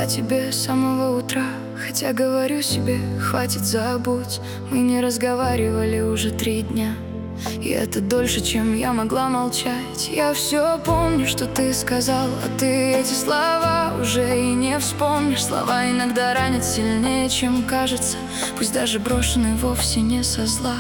о тебе с самого утра. Хотя говорю себе, хватит, забудь. Мы не разговаривали уже 3 дня, и это дольше, чем я могла молчать. Я все помню, что ты сказал, а ты эти слова уже и не вспомнишь. Слова иногда ранят сильнее, чем кажется, пусть даже брошенные вовсе не со зла.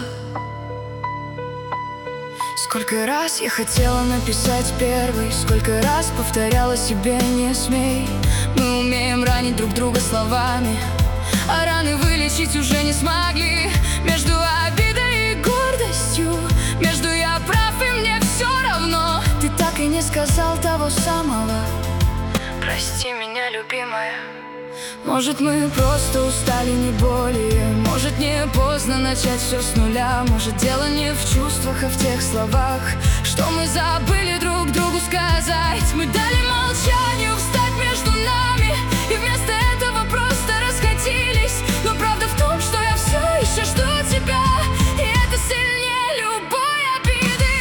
Сколько раз я хотела написать первый, сколько раз повторяла себе: не смей. Мы умеем ранить друг друга словами, а раны вылечить уже не смогли. Между обидой и гордостью, между я прав и мне все равно, ты так и не сказал того самого: прости меня, любимая. Может, мы просто устали, не более. Может, не поздно начать все с нуля. Может, дело не в чувствах, а в тех словах, что мы забыли друг другу сказать. Мы дали молчанию встать между нами, и вместо этого просто расходились. Но правда в том, что я все еще жду тебя, и это сильнее любой обиды.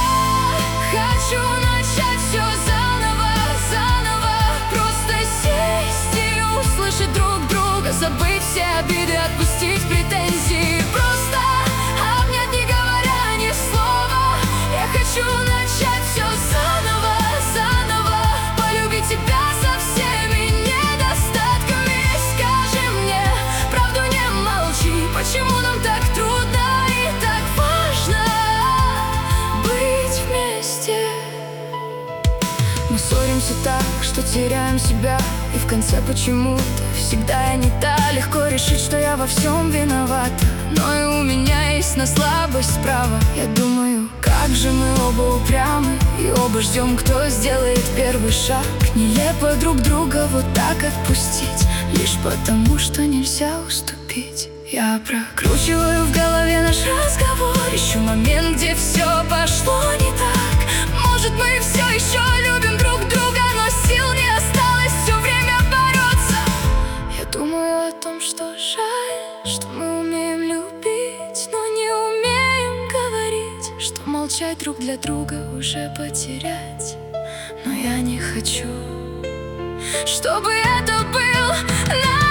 Я хочу начать все заново, заново. Просто сесть и услышать друг друга, забыть все обиды, отпустить претензии. Просто обнять, не говоря ни слова. Я хочу начать все заново, заново. Полюбить тебя со всеми недостатками. Скажи мне правду, не молчи. Почему нам так трудно и так важно быть вместе? Мы ссоримся так, что теряем себя, и в конце почему-то всегда я не та. Легко решить, что я во всем виновата, но и у меня есть на слабость справа. Я думаю, как же мы оба упрямы, и оба ждем, кто сделает первый шаг. Нелепо друг друга вот так отпустить, лишь потому, что нельзя уступить. Я прокручиваю в голове наш разговор, ищу момент, где все пошло не так. Может, мы все еще любим друг друга, но сил не осталось все время бороться. Я думаю о том, что жаль, что мы умеем любить, но не умеем говорить, что молчать друг для друга уже потерять. Но я не хочу, чтобы это был наш